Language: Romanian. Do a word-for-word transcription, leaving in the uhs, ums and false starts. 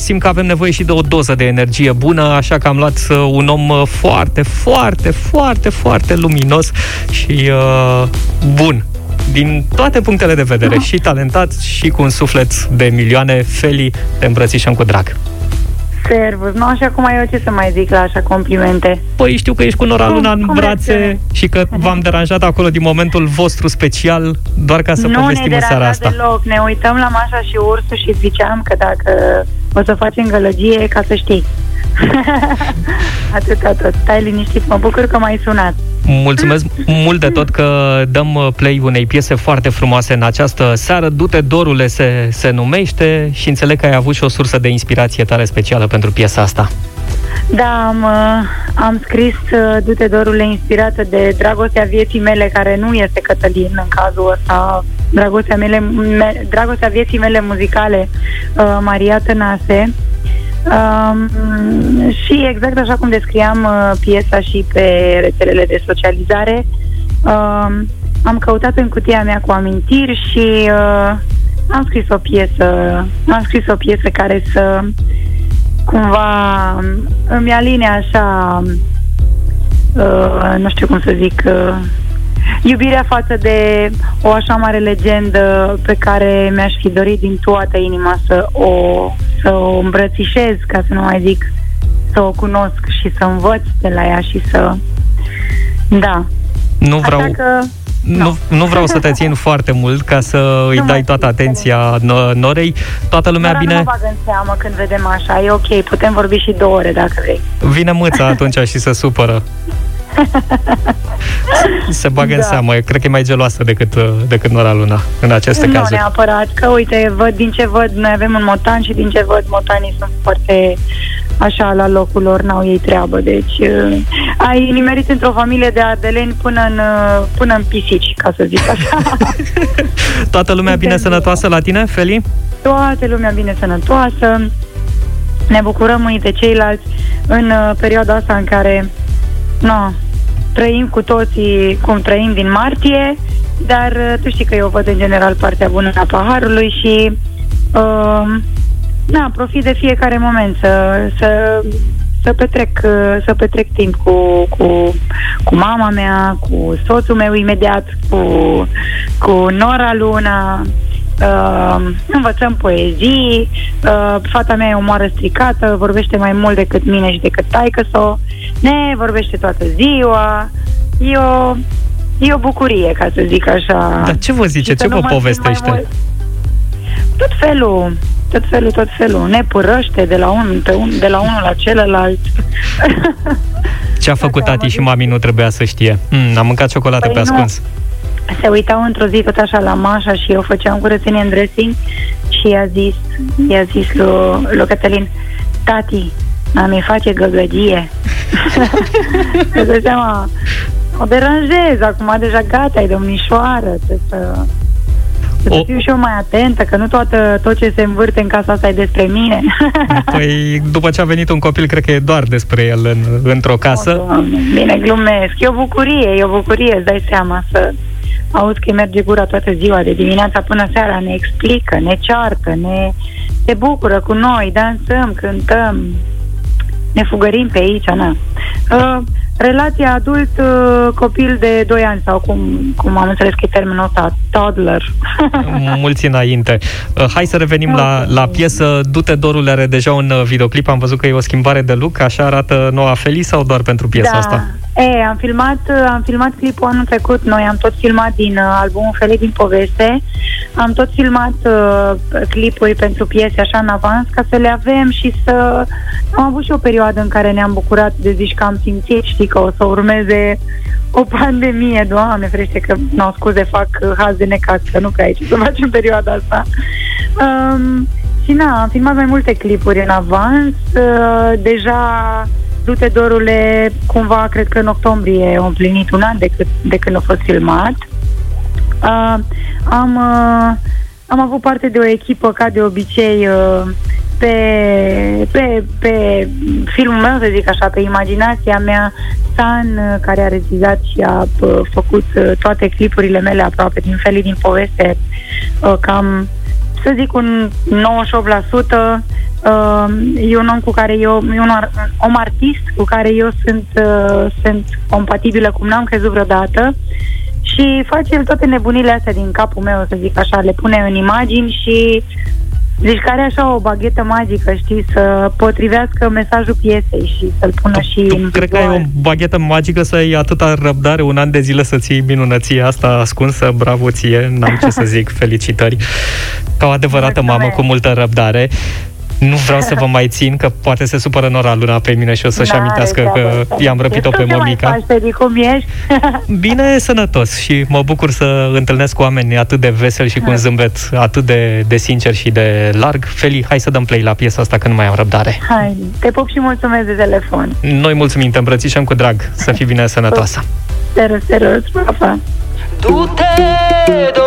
simt că avem nevoie și de o doză de energie bună, așa că am luat un om foarte, foarte, foarte, foarte luminos și uh, bun. Din toate punctele de vedere, și talentat și cu un suflet de milioane. Feli, te îmbrățișăm cu drag. Servus, nu așa cum ai eu ce să mai zic la așa complimente. Păi știu că ești cu Nora Luna în brațe este? Și că v-am deranjat acolo din momentul vostru special, doar ca să nu povestim în seara asta. Nu ne deloc, ne uităm la Mașa și Ursul și ziceam că dacă o să facem gălăgie, ca să știi. Atât, atât. Stai liniștit, mă bucur că m-ai sunat. Mulțumesc mult de tot că dăm play unei piese foarte frumoase în această seară. Du-te, Dorule se, se numește și înțeleg că ai avut și o sursă de inspirație tare specială pentru piesa asta. Da, am, am scris Du-te, Dorule, inspirată de dragostea vieții mele, care nu este Cătălin în cazul ăsta, dragostea, mele, me, dragostea vieții mele muzicale, Maria Tănase. Um, și exact așa cum descriam uh, piesa și pe rețelele de socializare, uh, am căutat în cutia mea cu amintiri și uh, am scris o piesă am scris o piesă care să cumva îmi aline așa, uh, nu știu cum să zic, uh, iubirea față de o așa mare legendă pe care mi-aș fi dorit din toată inima să o, să o îmbrățișez, ca să nu mai zic, să o cunosc și să învăț de la ea și să... Da. Nu vreau... Așa că... Nu, nu vreau să te țin foarte mult ca să îi nu dai toată atenția Norei. Toată lumea Dar bine... nu mă bag în seamă când vedem așa, e ok, putem vorbi și două ore dacă vrei. Vine mâța atunci și se supără. Se bagă da. în seamă. Eu cred că e mai geloasă decât, decât Nora Luna în aceste nu cazuri. Nu neapărat, că uite, văd din ce văd, noi avem un motan și din ce văd, motanii sunt foarte așa la locul lor, n-au ei treabă. Deci uh, ai nimerit într-o familie de ardeleni până în, uh, până în pisici, ca să zic așa. Toată lumea bine sănătoasă la tine, Feli? Toată lumea bine sănătoasă. Ne bucurăm unii de ceilalți în uh, perioada asta în care no, trăim cu toții cum trăim din martie, dar uh, tu știi că eu văd în general partea bună a paharului și uh, na, profit de fiecare moment să, să, să, petrec, să petrec timp cu, cu, cu mama mea, cu soțul meu imediat, cu, cu Nora Luna. Uh, învățăm poezii, uh, fata mea e o moară stricată, vorbește mai mult decât mine și decât taică-so, ne vorbește toată ziua. E o, e o bucurie, ca să zic așa. Dar ce vă zice? Ce vă povestește? Tot felul, tot felul, tot felul. Ne părăște de la unul, de la unul la celălalt. Ce a făcut tati și mami nu trebuia să știe? Mm, am mâncat ciocolată păi pe ascuns. Se uitau într-o zi tot așa la Mașa și eu făceam curățenie în dressing și i-a zis, i-a zis lui, lui Cătălin: tati, mami face găgăgie. Să dă seama, o deranjez, acum deja gata, e domnișoară, trebuie să... Să o... fiu și eu mai atentă, că nu toată, tot ce se învârte în casa asta e despre mine. Păi, după ce a venit un copil, cred că e doar despre el în, într-o casă. O, Doamne, bine, glumesc. E o bucurie, e o bucurie, îți dai seama să auzi că îi merge gura toată ziua, de dimineața până seara, ne explică, ne ceartă, ne se bucură cu noi, dansăm, cântăm, ne fugărim pe aici, na. Uh, Relația adult-copil de doi ani, sau cum, cum am înțeles că e termenul ăsta, toddler. Mulți înainte. Hai să revenim la, la piesă. Du-te, Dorule are deja un videoclip, am văzut că e o schimbare de look, așa arată noua Feli sau doar pentru piesa da. asta? E, am filmat, am filmat clipul anul trecut, noi am tot filmat din uh, albumul Feli din poveste, am tot filmat uh, clipuri pentru piese așa în avans, ca să le avem și să... Am avut și o perioadă în care ne-am bucurat de zici că am simțit, știi, că o să urmeze o pandemie, Doamne ferește, că, nu, scuze, fac haz de necaz, că nu că aici să facem în perioada asta. Um, și na, am filmat mai multe clipuri în avans, uh, deja... Du-te, Dorule, cumva, cred că în octombrie a împlinit un an de, cât, de când a fost filmat. Uh, am, uh, am avut parte de o echipă, ca de obicei, uh, pe, pe, pe filmul meu, să zic așa, pe imaginația mea, San, uh, care a regizat și a uh, făcut uh, toate clipurile mele aproape din Feli din poveste, uh, cam, să zic, un nouăzeci și opt la sută. Uh, e un om cu care eu, e un om artist cu care eu sunt, uh, sunt compatibilă cum n-am crezut vreodată și face el toate nebunile astea din capul meu, să zic așa, le pune în imagini și zici că are așa o baghetă magică, știi, să potrivească mesajul piesei și să-l pună tu, și tu în cred vizual. că ai o baghetă magică să ai atâta răbdare un an de zile să ții minunăția asta ascunsă, bravo ție, n-am ce să zic, felicitări. Ca o adevărată mamă cu multă răbdare. Nu vreau să vă mai țin, că poate se supără Nora Luna pe mine și o să-și amintească că i-am răpit-o pe mămica. Cum ești? Bine, sănătos și mă bucur să întâlnesc cu oameni atât de veseli și cu un zâmbet atât de, de sincer și de larg. Feli, hai să dăm play la piesa asta, că nu mai am răbdare. Hai, te pup și mulțumesc de telefon. Noi mulțumim, te îmbrățișăm cu drag. Să fii bine sănătoasă. Serios, serios, pa, pa. Du-te,